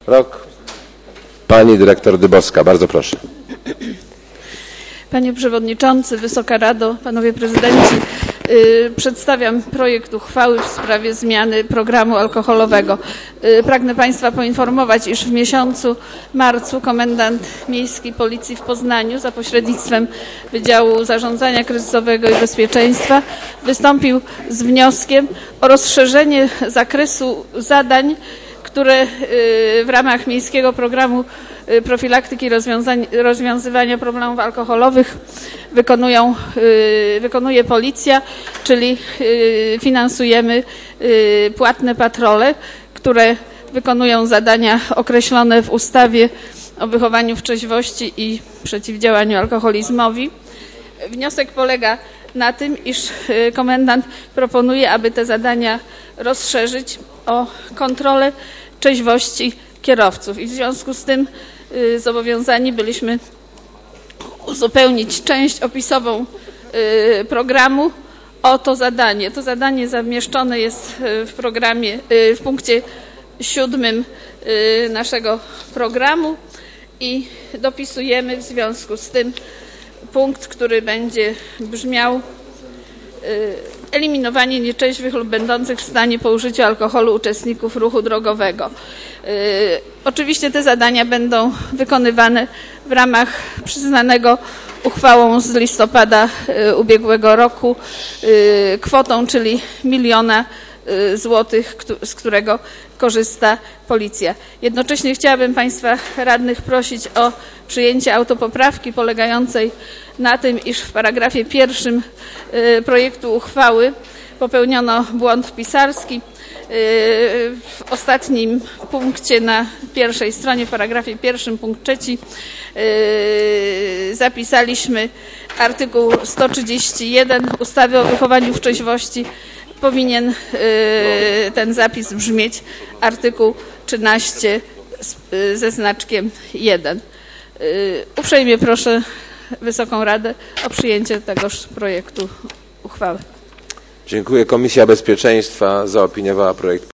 rok. Pani dyrektor Dybowska, bardzo proszę. Panie Przewodniczący, Wysoka Rado, Panowie Prezydenci, przedstawiam projekt uchwały w sprawie zmiany programu alkoholowego. Pragnę Państwa poinformować, iż w miesiącu marcu komendant miejski Policji w Poznaniu za pośrednictwem Wydziału Zarządzania Kryzysowego i Bezpieczeństwa wystąpił z wnioskiem o rozszerzenie zakresu zadań, które w ramach miejskiego programu profilaktyki i rozwiązywania problemów alkoholowych wykonuje policja, czyli finansujemy płatne patrole, które wykonują zadania określone w ustawie o wychowaniu w trzeźwości i przeciwdziałaniu alkoholizmowi. Wniosek polega na tym, iż komendant proponuje, aby te zadania rozszerzyć o kontrolę trzeźwości kierowców i w związku z tym zobowiązani byliśmy uzupełnić część opisową programu o to zadanie. To zadanie zamieszczone jest w programie, w punkcie 7 naszego programu i dopisujemy w związku z tym punkt, który będzie brzmiał: eliminowanie nieczęśwych lub będących w stanie po użyciu alkoholu uczestników ruchu drogowego. Oczywiście te zadania będą wykonywane w ramach przyznanego uchwałą z listopada ubiegłego roku kwotą, czyli 1 000 000 złotych, z którego korzysta policja. Jednocześnie chciałabym Państwa radnych prosić o przyjęcie autopoprawki polegającej na tym, iż w paragrafie 1 projektu uchwały popełniono błąd pisarski. W ostatnim punkcie na pierwszej stronie, w paragrafie 1 punkt 3 zapisaliśmy artykuł 131 ustawy o wychowaniu w trzeźwości. Powinien ten zapis brzmieć artykuł 13 ze znaczkiem 1. Uprzejmie proszę Wysoką Radę o przyjęcie tegoż projektu uchwały. Dziękuję. Komisja Bezpieczeństwa zaopiniowała projekt